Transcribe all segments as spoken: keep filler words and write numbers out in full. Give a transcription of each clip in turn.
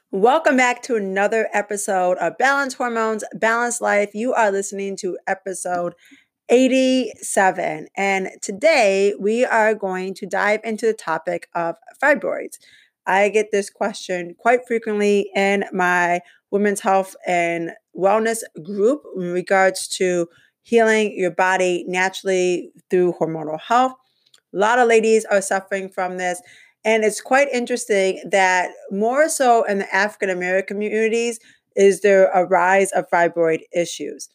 Welcome back to another episode of Balanced Hormones, Balanced Life. You are listening to episode eighty-seven. And today we are going to dive into the topic of fibroids. I get this question quite frequently in my women's health and wellness group in regards to healing your body naturally through hormonal health. A lot of ladies are suffering from this. And it's quite interesting that more so in the African American communities is there a rise of fibroid issues.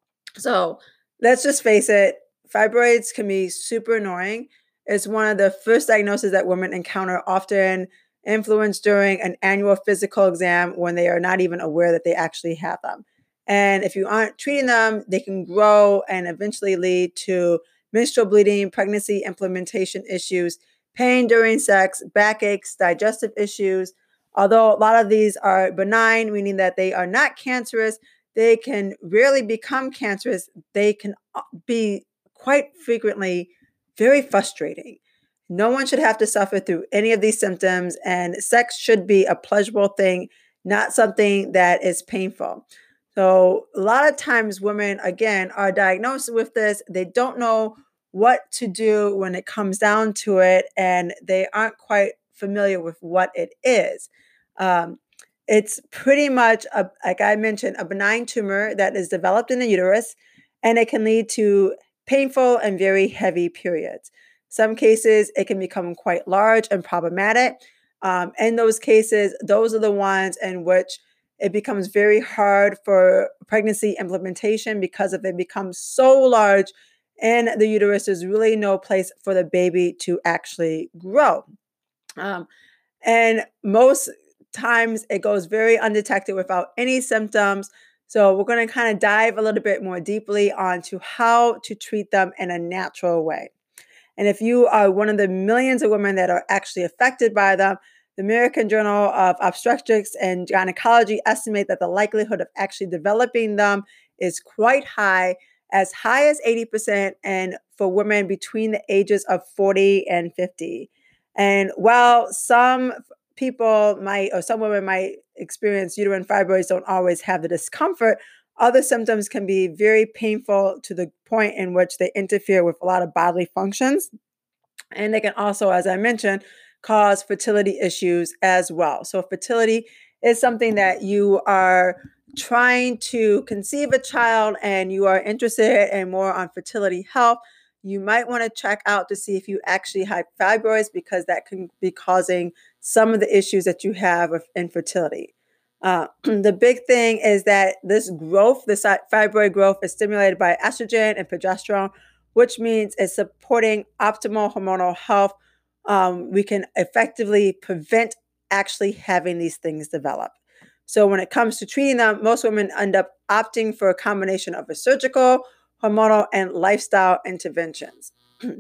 So let's just face it, fibroids can be super annoying. It's one of the first diagnoses that women encounter, often influenced during an annual physical exam when they are not even aware that they actually have them. And if you aren't treating them, they can grow and eventually lead to menstrual bleeding, pregnancy implementation issues, pain during sex, backaches, digestive issues. Although a lot of these are benign, meaning that they are not cancerous, they can rarely become cancerous. They can be quite frequently very frustrating. No one should have to suffer through any of these symptoms, and sex should be a pleasurable thing, not something that is painful. So a lot of times women, again, are diagnosed with this. They don't know what to do when it comes down to it, and they aren't quite familiar with what it is. Um, it's pretty much, a, like I mentioned, a benign tumor that is developed in the uterus, and it can lead to painful and very heavy periods. Some cases, it can become quite large and problematic. Um, in those cases, those are the ones in which it becomes very hard for pregnancy implementation because if it becomes so large in the uterus, there's really no place for the baby to actually grow. Um, and most times it goes very undetected without any symptoms. So we're going to kind of dive a little bit more deeply onto how to treat them in a natural way. And if you are one of the millions of women that are actually affected by them, the American Journal of Obstetrics and Gynecology estimate that the likelihood of actually developing them is quite high, as high as eighty percent, and for women between the ages of forty and fifty. And while some people might, or some women might experience uterine fibroids, don't always have the discomfort, other symptoms can be very painful to the point in which they interfere with a lot of bodily functions. And they can also, as I mentioned, cause fertility issues as well. So fertility is something that you are trying to conceive a child and you are interested in more on fertility health. You might want to check out to see if you actually have fibroids, because that can be causing some of the issues that you have with infertility. Uh, the big thing is that this growth, this fibroid growth, is stimulated by estrogen and progesterone, which means it's supporting optimal hormonal health. Um, we can effectively prevent actually having these things develop. So when it comes to treating them, most women end up opting for a combination of a surgical, hormonal, and lifestyle interventions.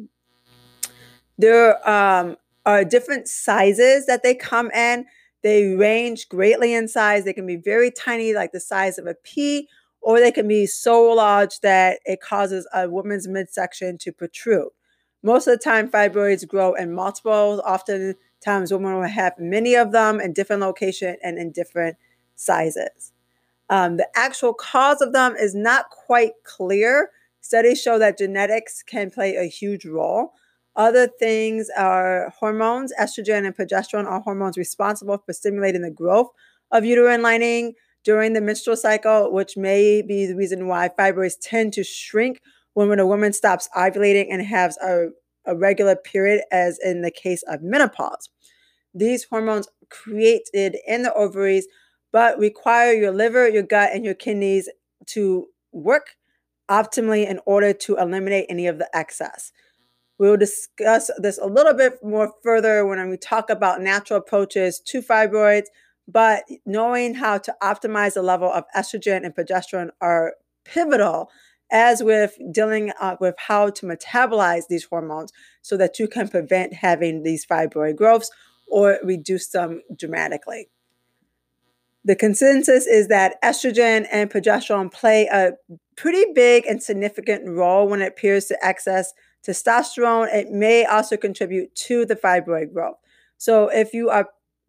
There um, are different sizes that they come in. They range greatly in size. They can be very tiny, like the size of a pea, or they can be so large that it causes a woman's midsection to protrude. Most of the time, fibroids grow in multiples. Oftentimes, women will have many of them in different locations and in different sizes. Um, the actual cause of them is not quite clear. Studies show that genetics can play a huge role. Other things are hormones. Estrogen and progesterone are hormones responsible for stimulating the growth of uterine lining during the menstrual cycle, which may be the reason why fibroids tend to shrink when a woman stops ovulating and has a, a regular period, as in the case of menopause. These hormones are created in the ovaries, but require your liver, your gut, and your kidneys to work optimally in order to eliminate any of the excess. We'll discuss this a little bit more further when we talk about natural approaches to fibroids, but knowing how to optimize the level of estrogen and progesterone are pivotal, as with dealing uh, with how to metabolize these hormones so that you can prevent having these fibroid growths or reduce them dramatically. The consensus is that estrogen and progesterone play a pretty big and significant role when it appears to excess testosterone. It may also contribute to the fibroid growth. So if you are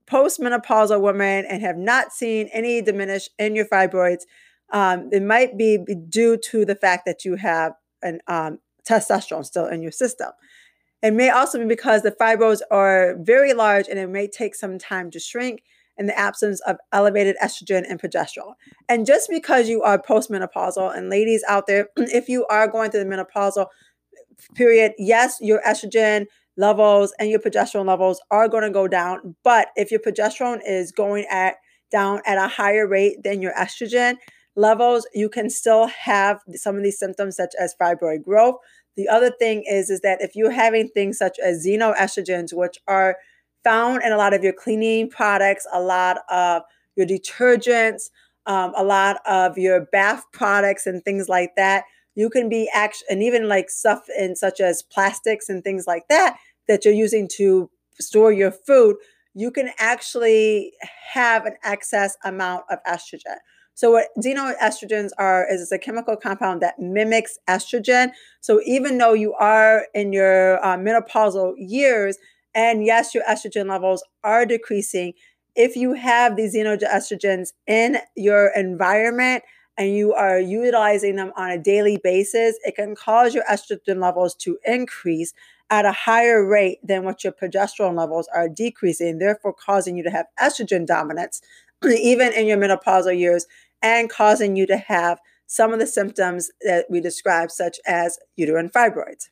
postmenopausal women and have not seen any diminish in your fibroids, um, it might be due to the fact that you have an um, testosterone still in your system. It may also be because the fibroids are very large and it may take some time to shrink in the absence of elevated estrogen and progesterone. And just because you are postmenopausal, and ladies out there, if you are going through the menopausal period, yes, your estrogen levels and your progesterone levels are going to go down. But if your progesterone is going at down at a higher rate than your estrogen levels, you can still have some of these symptoms such as fibroid growth. The other thing is, is that if you're having things such as xenoestrogens, which are found in a lot of your cleaning products, a lot of your detergents, um, a lot of your bath products and things like that, you can be actually, and even like stuff in such as plastics and things like that, that you're using to store your food, you can actually have an excess amount of estrogen. So what xenoestrogens are is it's a chemical compound that mimics estrogen. So even though you are in your uh, menopausal years, and yes, your estrogen levels are decreasing, if you have these xenoestrogens in your environment and you are utilizing them on a daily basis, it can cause your estrogen levels to increase at a higher rate than what your progesterone levels are decreasing, therefore causing you to have estrogen dominance, even in your menopausal years, and causing you to have some of the symptoms that we described, such as uterine fibroids.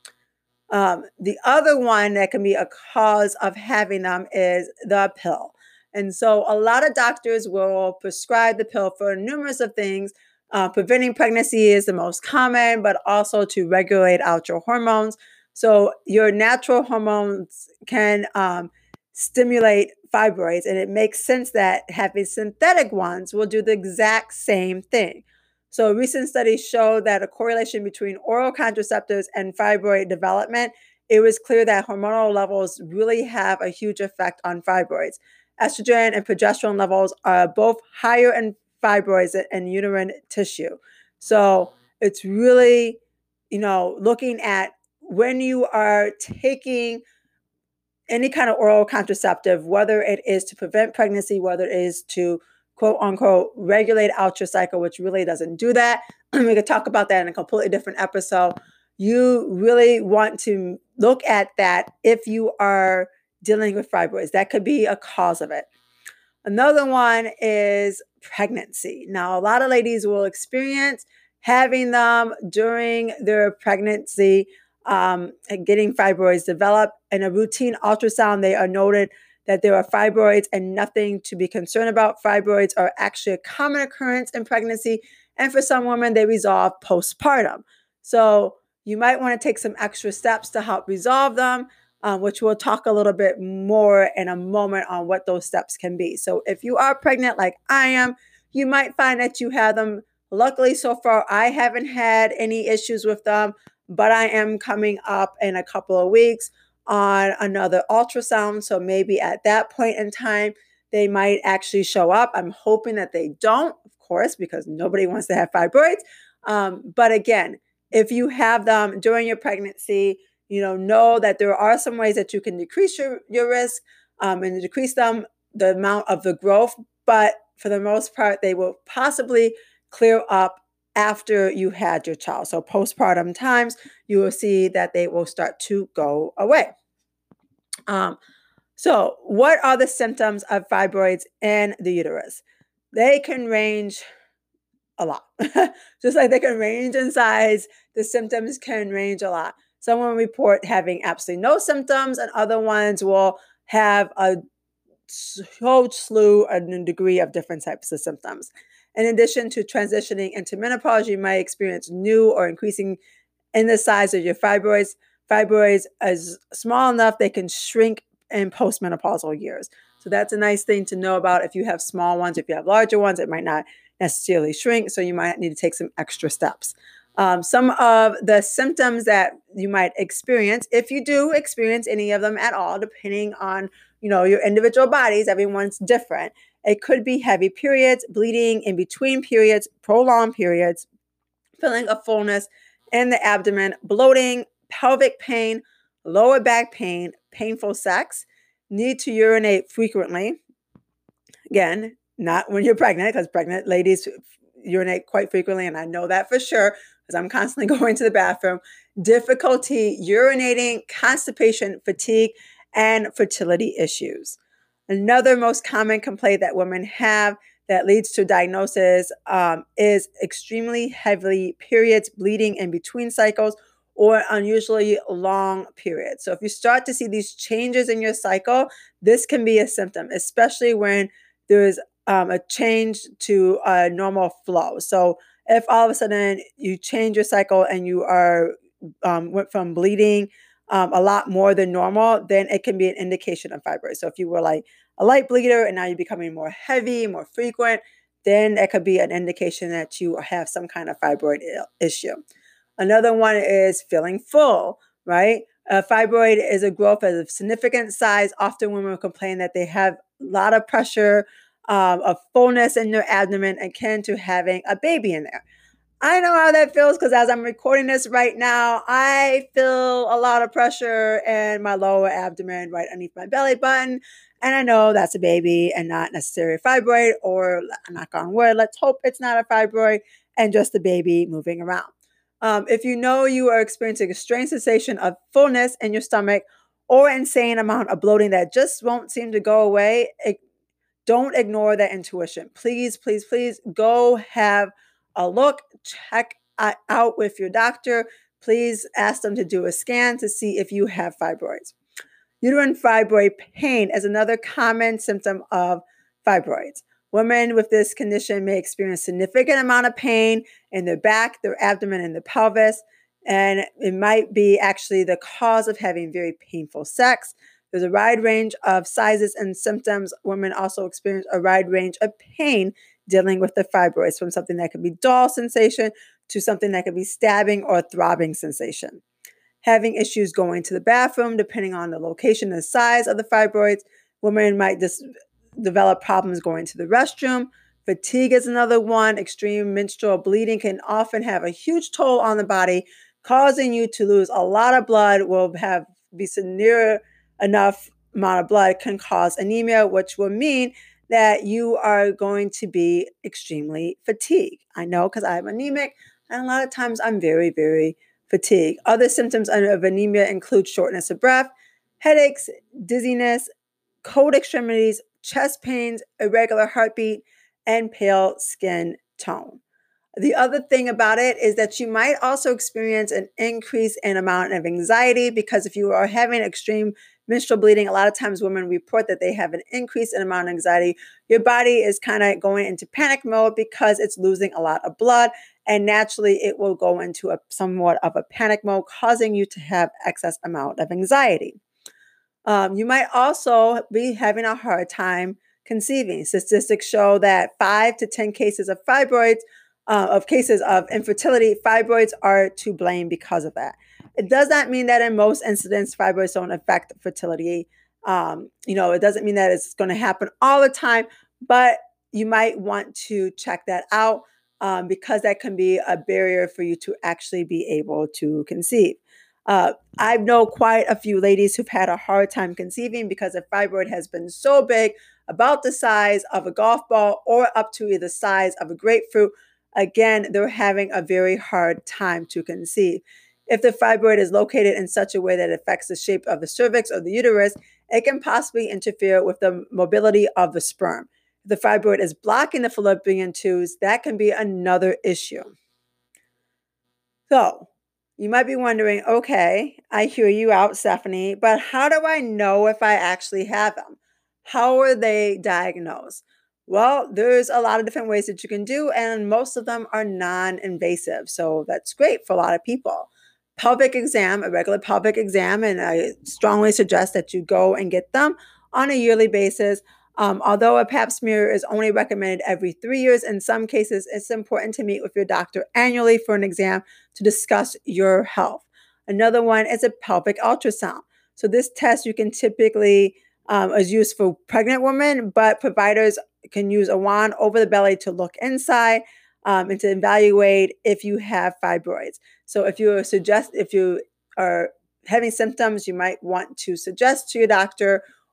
Um, the other one that can be a cause of having them is the pill. And so a lot of doctors will prescribe the pill for numerous of things. Uh, preventing pregnancy is the most common, but also to regulate out your hormones. So your natural hormones can um, stimulate fibroids, and it makes sense that having synthetic ones will do the exact same thing. So recent studies show that a correlation between oral contraceptives and fibroid development. It was clear that hormonal levels really have a huge effect on fibroids. Estrogen and progesterone levels are both higher in fibroids and uterine tissue. So it's really, you know, looking at when you are taking any kind of oral contraceptive, whether it is to prevent pregnancy, whether it is to quote unquote regulate out your cycle, which really doesn't do that. We could talk about that in a completely different episode. You really want to look at that if you are dealing with fibroids. That could be a cause of it. Another one is pregnancy. Now, a lot of ladies will experience having them during their pregnancy, um, and getting fibroids develop. In a routine ultrasound, they are noted that there are fibroids and nothing to be concerned about. Fibroids are actually a common occurrence in pregnancy, and for some women, they resolve postpartum. So you might want to take some extra steps to help resolve them, um, which we'll talk a little bit more in a moment on what those steps can be. So if you are pregnant like I am, you might find that you have them. Luckily, so far, I haven't had any issues with them, but I am coming up in a couple of weeks on another ultrasound. So maybe at that point in time, they might actually show up. I'm hoping that they don't, of course, because nobody wants to have fibroids. Um, but again, if you have them during your pregnancy, you know, know that there are some ways that you can decrease your, your risk um, and decrease them, the amount of the growth. But for the most part, they will possibly clear up after you had your child. So postpartum times, you will see that they will start to go away. Um, so what are the symptoms of fibroids in the uterus? They can range a lot. Just like they can range in size, the symptoms can range a lot. Some will report having absolutely no symptoms, and other ones will have a whole slew and degree of different types of symptoms. In addition to transitioning into menopause, you might experience new or increasing in the size of your fibroids. Fibroids is small enough they can shrink in postmenopausal years. So that's a nice thing to know about. If you have small ones, if you have larger ones, it might not necessarily shrink. So you might need to take some extra steps. Um, some of the symptoms that you might experience, if you do experience any of them at all, depending on, you know, your individual bodies, everyone's different. It could be heavy periods, bleeding in between periods, prolonged periods, feeling of fullness in the abdomen, bloating, pelvic pain, lower back pain, painful sex, need to urinate frequently. Again, not when you're pregnant, because pregnant ladies urinate quite frequently, and I know that for sure because I'm constantly going to the bathroom. Difficulty urinating, constipation, fatigue, and fertility issues. Another most common complaint that women have that leads to diagnosis um, is extremely heavy periods, bleeding in between cycles, or unusually long periods. So if you start to see these changes in your cycle, this can be a symptom, especially when there's um, a change to a normal flow. So if all of a sudden you change your cycle and you are um, went from bleeding um, a lot more than normal, then it can be an indication of fibroids. So if you were like a light bleeder and now you're becoming more heavy, more frequent, then it could be an indication that you have some kind of fibroid issue. Another one is feeling full, right? A fibroid is a growth of significant size. Often women complain that they have a lot of pressure, um, of fullness in their abdomen, akin to having a baby in there. I know how that feels because as I'm recording this right now, I feel a lot of pressure in my lower abdomen right underneath my belly button. And I know that's a baby and not necessarily a fibroid, or knock on wood, let's hope it's not a fibroid and just a baby moving around. Um, if you know you are experiencing a strange sensation of fullness in your stomach or insane amount of bloating that just won't seem to go away, it, don't ignore that intuition. Please, please, please go have a look, check out with your doctor. Please ask them to do a scan to see if you have fibroids. Uterine fibroid pain is another common symptom of fibroids. Women with this condition may experience significant amount of pain in their back, their abdomen, and their pelvis, and it might be actually the cause of having very painful sex. There's a wide range of sizes and symptoms. Women also experience a wide range of pain dealing with the fibroids, from something that could be dull sensation to something that could be stabbing or throbbing sensation. Having issues going to the bathroom, depending on the location and size of the fibroids. Women might just develop problems going to the restroom. Fatigue is another one. Extreme menstrual bleeding can often have a huge toll on the body, causing you to lose a lot of blood. Will have be near enough amount of blood can cause anemia, which will mean that you are going to be extremely fatigued. I know because I'm anemic, and a lot of times I'm very, very fatigued. Other symptoms of anemia include shortness of breath, headaches, dizziness, cold extremities, chest pains, irregular heartbeat, and pale skin tone. The other thing about it is that you might also experience an increase in amount of anxiety, because if you are having extreme menstrual bleeding, a lot of times women report that they have an increase in amount of anxiety. Your body is kind of going into panic mode because it's losing a lot of blood, and naturally it will go into a somewhat of a panic mode, causing you to have excess amount of anxiety. Um, you might also be having a hard time conceiving. Statistics show that five to ten cases of fibroids, uh, of cases of infertility, fibroids are to blame because of that. It does not mean that in most incidents, fibroids don't affect fertility. Um, you know, it doesn't mean that it's going to happen all the time, but you might want to check that out um, because that can be a barrier for you to actually be able to conceive. Uh, I know quite a few ladies who've had a hard time conceiving because a fibroid has been so big, about the size of a golf ball or up to the size of a grapefruit. Again, they're having a very hard time to conceive. If the fibroid is located in such a way that it affects the shape of the cervix or the uterus, it can possibly interfere with the mobility of the sperm. If the fibroid is blocking the fallopian tubes, that can be another issue. So, you might be wondering, okay, I hear you out, Stephanie, but how do I know if I actually have them? How are they diagnosed? Well, there's a lot of different ways that you can do, and most of them are non-invasive. So that's great for a lot of people. Pelvic exam, a regular pelvic exam, and I strongly suggest that you go and get them on a yearly basis. Um, although a pap smear is only recommended every three years, in some cases, it's important to meet with your doctor annually for an exam to discuss your health. Another one is a pelvic ultrasound. So this test you can typically um, is used for pregnant women, but providers can use a wand over the belly to look inside um, and to evaluate if you have fibroids. So if you suggest if you are having symptoms, you might want to suggest to your doctor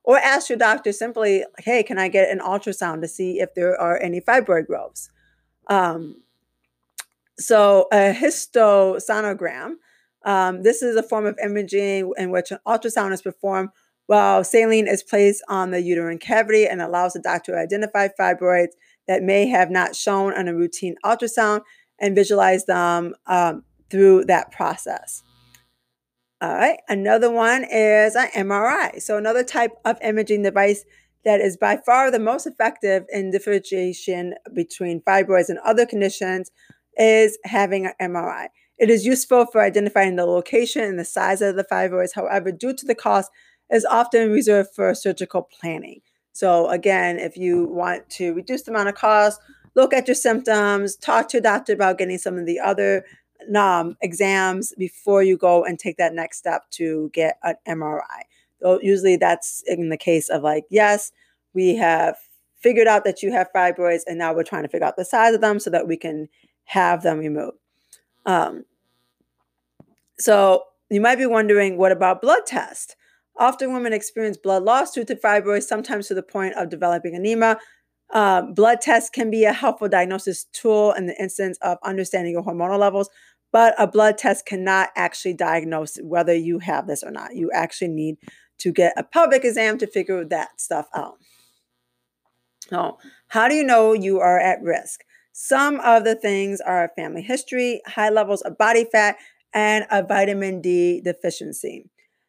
or ask your doctor simply, hey, can I get an ultrasound to see if there are any fibroid growths? Um, so a histosonogram, um, this is a form of imaging in which an ultrasound is performed while saline is placed on the uterine cavity and allows the doctor to identify fibroids that may have not shown on a routine ultrasound and visualize them um, through that process. All right, another one is an M R I. So another type of imaging device that is by far the most effective in differentiation between fibroids and other conditions is having an M R I. It is useful for identifying the location and the size of the fibroids. However, due to the cost, is often reserved for surgical planning. So again, if you want to reduce the amount of cost, look at your symptoms, talk to your doctor about getting some of the other um, exams before you go and take that next step to get an M R I. So usually that's in the case of like, yes, we have figured out that you have fibroids and now we're trying to figure out the size of them so that we can have them removed. Um, so you might be wondering, what about blood tests? Often women experience blood loss due to fibroids, sometimes to the point of developing anemia. Uh, blood tests can be a helpful diagnosis tool in the instance of understanding your hormonal levels, but a blood test cannot actually diagnose whether you have this or not. You actually need to get a pelvic exam to figure that stuff out. So, how do you know you are at risk? Some of the things are family history, high levels of body fat, and a vitamin D deficiency.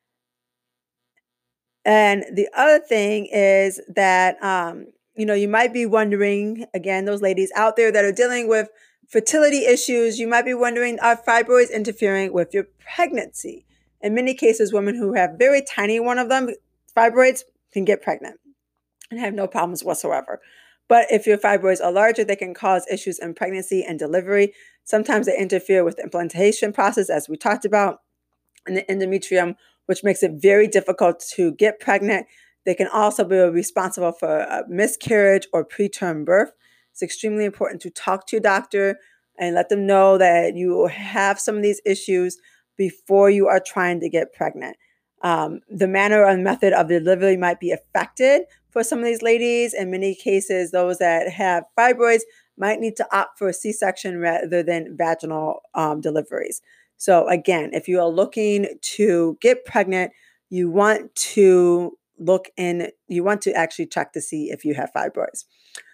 And the other thing is that, um, you know, you might be wondering, again, those ladies out there that are dealing with fertility issues, you might be wondering, are fibroids interfering with your pregnancy? In many cases, women who have very tiny one of them, fibroids, can get pregnant and have no problems whatsoever. But if your fibroids are larger, they can cause issues in pregnancy and delivery. Sometimes they interfere with the implantation process, as we talked about, in the endometrium, which makes it very difficult to get pregnant. They can also be responsible for a miscarriage or preterm birth. It's extremely important to talk to your doctor and let them know that you have some of these issues before you are trying to get pregnant. Um, the manner and method of delivery might be affected for some of these ladies. In many cases, those that have fibroids might need to opt for a C-section rather than vaginal um, deliveries. So again, if you are looking to get pregnant, you want to look in, you want to actually check to see if you have fibroids.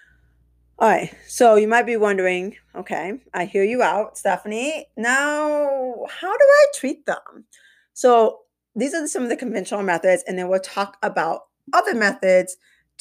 All right, so you might be wondering, okay, I hear you out, Stephanie. Now, how do I treat them? So these are some of the conventional methods, and then we'll talk about other methods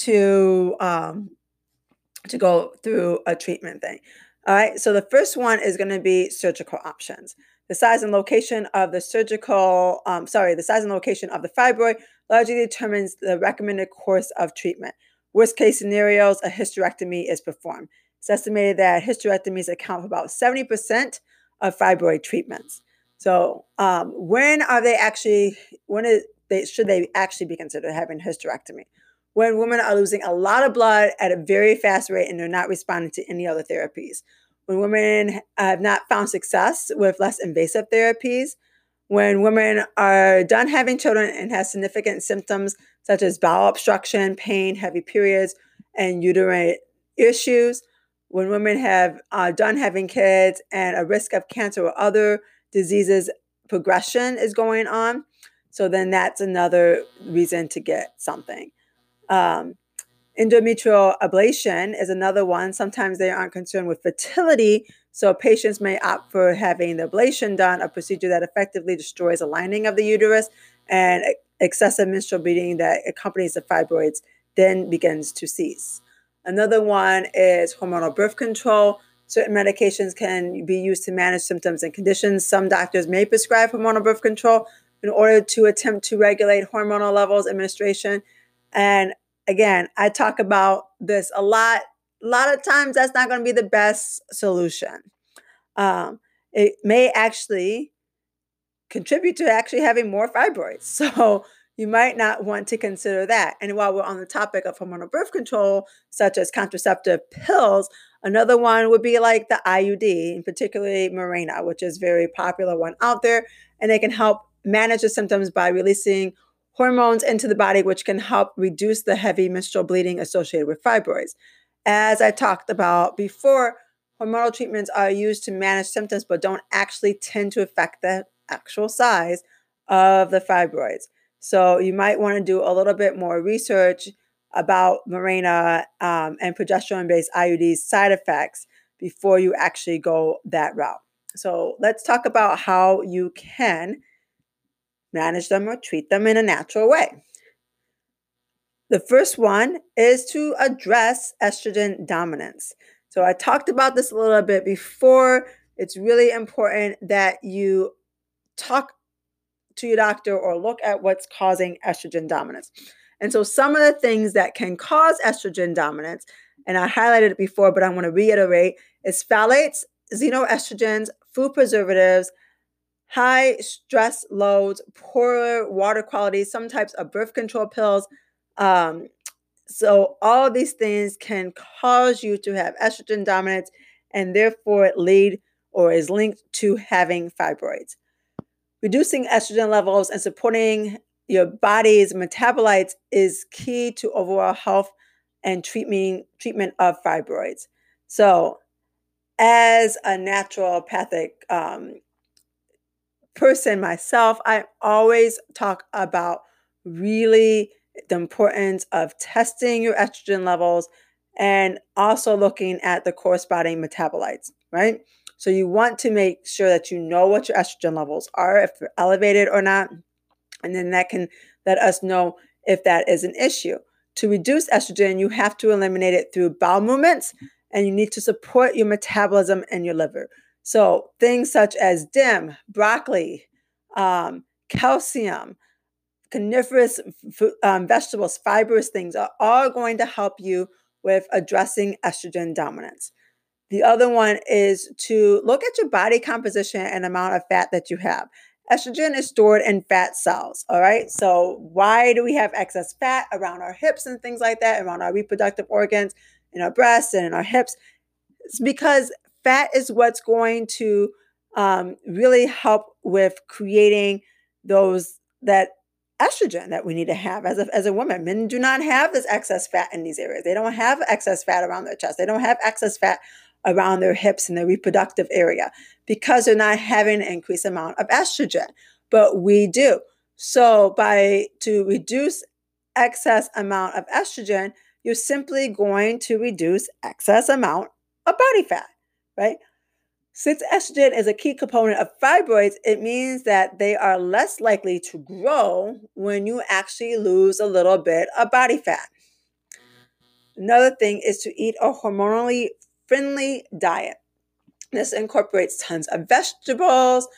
to um, to go through a treatment thing. All right, so the first one is going to be surgical options. The size and location of the surgical, um, sorry, the size and location of the fibroid largely determines the recommended course of treatment. Worst case scenarios, a hysterectomy is performed. It's estimated that hysterectomies account for about seventy percent of fibroid treatments. So um, when are they actually, when is they, should they actually be considered having hysterectomy? When women are losing a lot of blood at a very fast rate and they're not responding to any other therapies. When women have not found success with less invasive therapies. When women are done having children and have significant symptoms such as bowel obstruction, pain, heavy periods, and uterine issues. When women have uh, done having kids and a risk of cancer or other diseases progression is going on. So then that's another reason to get something. Um, endometrial ablation is another one. Sometimes they aren't concerned with fertility, so patients may opt for having the ablation done, a procedure that effectively destroys the lining of the uterus, and excessive menstrual bleeding that accompanies the fibroids then begins to cease. Another one is hormonal birth control. Certain medications can be used to manage symptoms and conditions. Some doctors may prescribe hormonal birth control in order to attempt to regulate hormonal levels, administration. And again, I talk about this a lot. A lot of times that's not going to be the best solution. Um, it may actually contribute to actually having more fibroids. So you might not want to consider that. And while we're on the topic of hormonal birth control, such as contraceptive pills, another one would be like the I U D, and particularly Mirena, which is a very popular one out there. And they can help manage the symptoms by releasing hormones into the body, which can help reduce the heavy menstrual bleeding associated with fibroids. As I talked about before, hormonal treatments are used to manage symptoms, but don't actually tend to affect the actual size of the fibroids. So you might want to do a little bit more research about Mirena um, and progesterone-based I U Ds side effects before you actually go that route. So let's talk about how you can manage them or treat them in a natural way. The first one is to address estrogen dominance. So I talked about this a little bit before. It's really important that you talk to your doctor or look at what's causing estrogen dominance. And so some of the things that can cause estrogen dominance, and I highlighted it before, but I want to reiterate, is phthalates, xenoestrogens, food preservatives, high stress loads, poor water quality, some types of birth control pills. Um, so all these things can cause you to have estrogen dominance and therefore lead or is linked to having fibroids. Reducing estrogen levels and supporting your body's metabolites is key to overall health and treatment, treatment of fibroids. So as a naturopathic um, person myself, I always talk about really the importance of testing your estrogen levels and also looking at the corresponding metabolites, right? So you want to make sure that you know what your estrogen levels are, if they're elevated or not, and then that can let us know if that is an issue. To reduce estrogen, you have to eliminate it through bowel movements, and you need to support your metabolism and your liver. So things such as D I M, broccoli, um, calcium, coniferous um, vegetables, fibrous things are all going to help you with addressing estrogen dominance. The other one is to look at your body composition and amount of fat that you have. Estrogen is stored in fat cells, all right? So why do we have excess fat around our hips and things like that, around our reproductive organs, in our breasts and in our hips? It's because fat is what's going to um, really help with creating those, that estrogen that we need to have as a, as a woman. Men do not have this excess fat in these areas. They don't have excess fat around their chest. They don't have excess fat around their hips and their reproductive area because they're not having an increased amount of estrogen, but we do. So by to reduce excess amount of estrogen, you're simply going to reduce excess amount of body fat, right? Since estrogen is a key component of fibroids, it means that they are less likely to grow when you actually lose a little bit of body fat. Another thing is to eat a hormonally friendly diet. This incorporates tons of vegetables,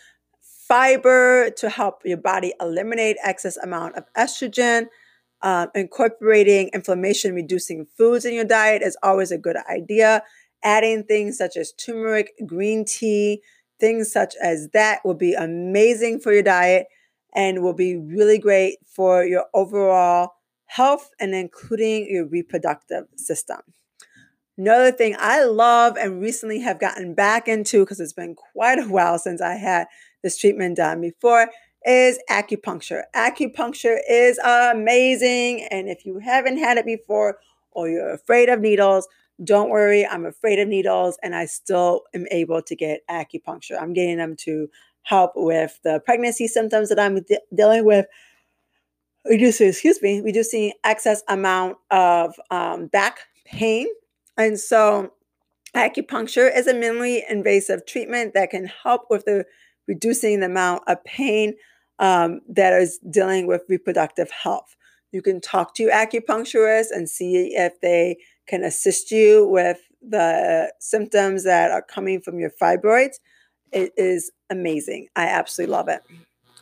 fiber to help your body eliminate excess amount of estrogen. Um, incorporating inflammation reducing foods in your diet is always a good idea. Adding things such as turmeric, green tea, things such as that will be amazing for your diet and will be really great for your overall health and including your reproductive system. Another thing I love and recently have gotten back into, because it's been quite a while since I had this treatment done before, is acupuncture. Acupuncture is amazing. And if you haven't had it before or you're afraid of needles, don't worry. I'm afraid of needles and I still am able to get acupuncture. I'm getting them to help with the pregnancy symptoms that I'm de- dealing with. Reducing, excuse me, reducing excess amount of um, back pain. And so acupuncture is a minimally invasive treatment that can help with the reducing the amount of pain um, that is dealing with reproductive health. You can talk to your acupuncturist and see if they can assist you with the symptoms that are coming from your fibroids. It is amazing. I absolutely love it.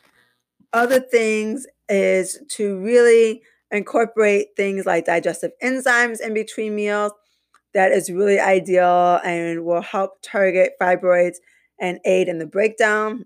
Other things is to really incorporate things like digestive enzymes in between meals. That is really ideal and will help target fibroids and aid in the breakdown.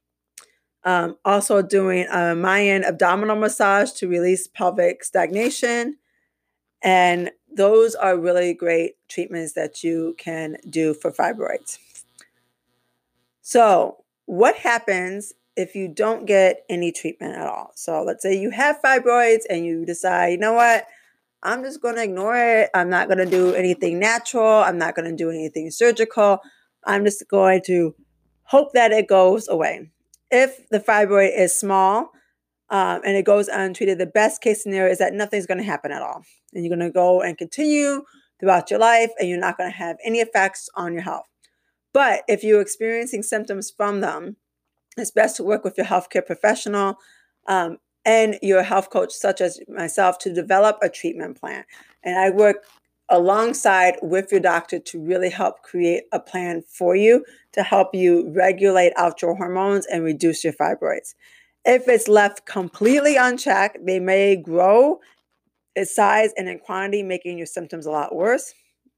Um, also doing a Mayan abdominal massage to release pelvic stagnation. And those are really great treatments that you can do for fibroids. So what happens if you don't get any treatment at all. So let's say you have fibroids and you decide, you know what, I'm just going to ignore it. I'm not going to do anything natural. I'm not going to do anything surgical. I'm just going to hope that it goes away. If the fibroid is small um, and it goes untreated, the best case scenario is that nothing's going to happen at all. And you're going to go and continue throughout your life and you're not going to have any effects on your health. But if you're experiencing symptoms from them, it's best to work with your healthcare professional um, and your health coach, such as myself, to develop a treatment plan. And I work alongside with your doctor to really help create a plan for you to help you regulate out your hormones and reduce your fibroids. If it's left completely unchecked, they may grow in size and in quantity, making your symptoms a lot worse.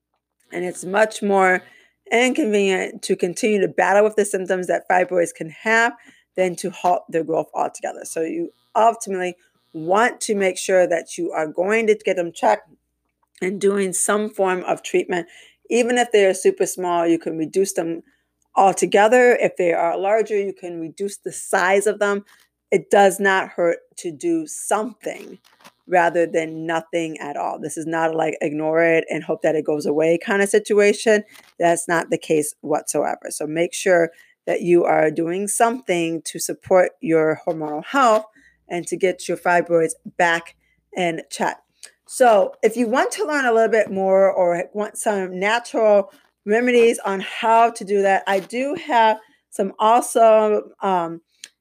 And it's much more inconvenient to continue to battle with the symptoms that fibroids can have than to halt their growth altogether. So you ultimately want to make sure that you are going to get them checked and doing some form of treatment. Even if they are super small, you can reduce them altogether. If they are larger, you can reduce the size of them. It does not hurt to do something rather than nothing at all. This is not like ignore it and hope that it goes away kind of situation. That's not the case whatsoever. So make sure that you are doing something to support your hormonal health and to get your fibroids back in check. So if you want to learn a little bit more or want some natural remedies on how to do that, I do have some awesome um,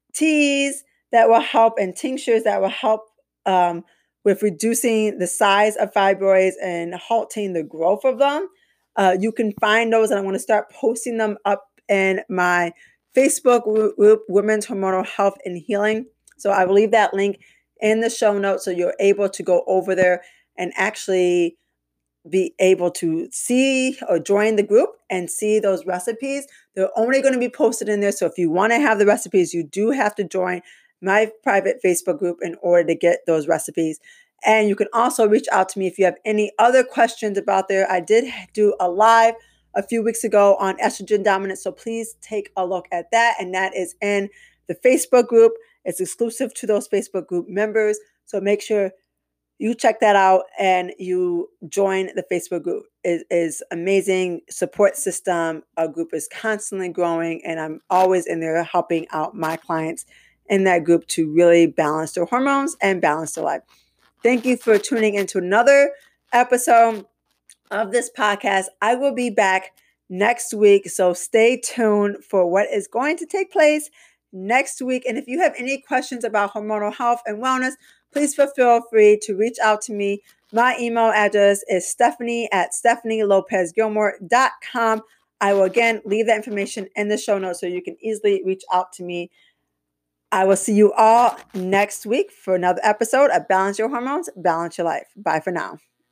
teas that will help and tinctures that will help um, with reducing the size of fibroids and halting the growth of them. Uh, you can find those, and I'm going to start posting them up in my Facebook group, Women's Hormonal Health and Healing. So I will leave that link in the show notes so you're able to go over there and actually be able to see or join the group and see those recipes. They're only going to be posted in there. So if you want to have the recipes, you do have to join my private Facebook group in order to get those recipes. And you can also reach out to me if you have any other questions about there. I did do a live a few weeks ago on estrogen dominance. So please take a look at that. And that is in the Facebook group. It's exclusive to those Facebook group members. So make sure you check that out and you join the Facebook group. It is amazing support system. Our group is constantly growing and I'm always in there helping out my clients in that group to really balance their hormones and balance their life. Thank you for tuning into another episode of this podcast. I will be back next week, so stay tuned for what is going to take place next week. And if you have any questions about hormonal health and wellness, please feel free to reach out to me. My email address is Stephanie at stephanie lopez gilmore dot com. I will again leave that information in the show notes so you can easily reach out to me. I will see you all next week for another episode of Balance Your Hormones, Balance Your Life. Bye for now.